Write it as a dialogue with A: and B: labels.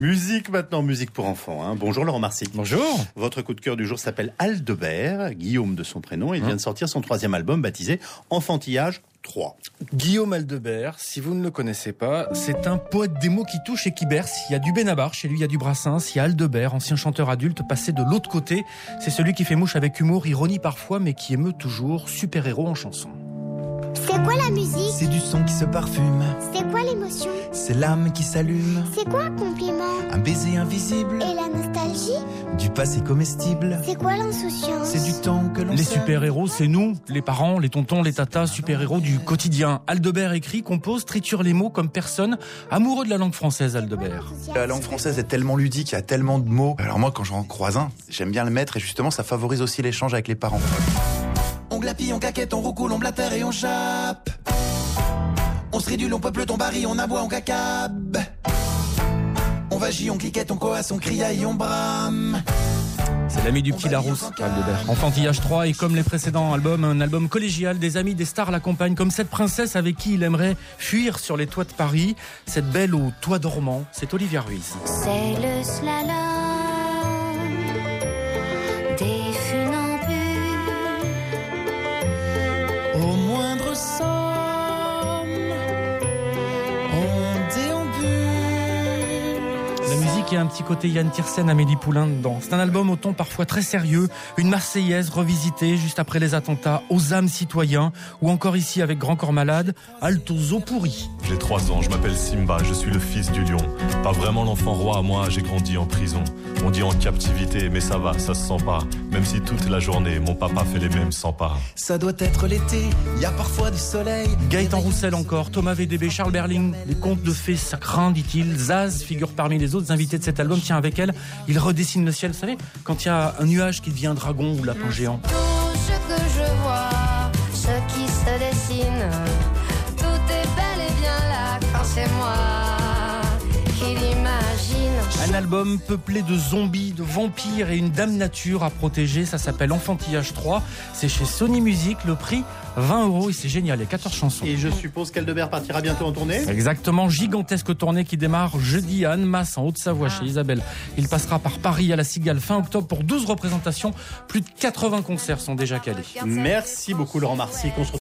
A: Musique maintenant, musique pour enfants. Bonjour Laurent Marcy.
B: Bonjour.
A: Votre coup de cœur du jour s'appelle Aldebert, Guillaume de son prénom. Il vient de sortir son 3e album baptisé Enfantillage 3.
B: Guillaume Aldebert, si vous ne le connaissez pas, c'est un poète des mots qui touche et qui berce. Il y a du Benabar, chez lui il y a du Brassens, il y a Aldebert, ancien chanteur adulte passé de l'autre côté. C'est celui qui fait mouche avec humour, ironie parfois, mais qui émeut toujours, super-héros en chanson.
C: C'est quoi la musique?
D: C'est du son qui se parfume.
C: C'est quoi l'émotion?
D: C'est l'âme qui s'allume.
C: C'est quoi un compliment?
D: Un baiser invisible.
C: Et la nostalgie?
D: Du passé comestible.
C: C'est quoi l'insouciance?
D: C'est du temps que l'on
B: Les
D: sème.
B: super-héros, c'est nous, les parents, les tontons, les tatas, super-héros du quotidien. Aldebert écrit, compose, triture les mots comme personne. Amoureux de la langue française, Aldebert.
E: La langue française est tellement ludique, il y a tellement de mots. Alors moi, quand j'en croise un, j'aime bien le mettre et justement, ça favorise aussi l'échange avec les parents.
D: On glapille, on caquette, on roucoule, on blatère et on chape. On se rédule, on peuple ton baril, on aboie, on cacabe. On vagit, on cliquette, on coasse, on criaille, on brame.
B: C'est l'ami du petit Larousse, Aldebert. Enfantillage 3 et comme les précédents albums, un album collégial. Des amis, des stars l'accompagnent, comme cette princesse avec qui il aimerait fuir sur les toits de Paris. Cette belle au toit dormant, c'est Olivia Ruiz.
C: C'est le slalom des funambules.
D: Au moindre somme, on déambule.
B: La musique, il y a un petit côté Yann Tiersen, Amélie Poulain dedans. C'est un album au ton parfois très sérieux, une Marseillaise revisitée juste après les attentats, aux âmes citoyens, ou encore ici avec Grand Corps Malade, Alto Zo pourri.
F: J'ai 3 ans, je m'appelle Simba, je suis le fils du lion. Pas vraiment l'enfant roi, moi j'ai grandi en prison. On dit en captivité, mais ça va, ça se sent pas. Même si toute la journée, mon papa fait les mêmes 100 pas.
D: Ça doit être l'été, il y a parfois du soleil.
B: Gaëtan Roussel encore, Thomas VDB, Charles Berling, les contes de fées, ça craint, dit-il. Zaz figure parmi les autres invités de cet album. Tiens, avec elle, il redessine le ciel. Vous savez, quand il y a un nuage qui devient dragon ou lapin géant.
G: Tout ce que je vois, ce qui se dessine, tout est bel et bien là quand c'est moi qui l'imagine.
B: Un album peuplé de zombies, de vampires et une dame nature à protéger. Ça s'appelle Enfantillage 3. C'est chez Sony Music. Le prix, 20 € et c'est génial. Il y a 14 chansons.
A: Et je suppose qu'Aldebert partira bientôt en tournée.
B: Exactement, gigantesque tournée qui démarre jeudi à Annemasse en Haute-Savoie chez Isabelle. Il passera par Paris à la Cigale fin octobre pour 12 représentations. Plus de 80 concerts sont déjà calés.
A: Merci beaucoup Laurent Marcy.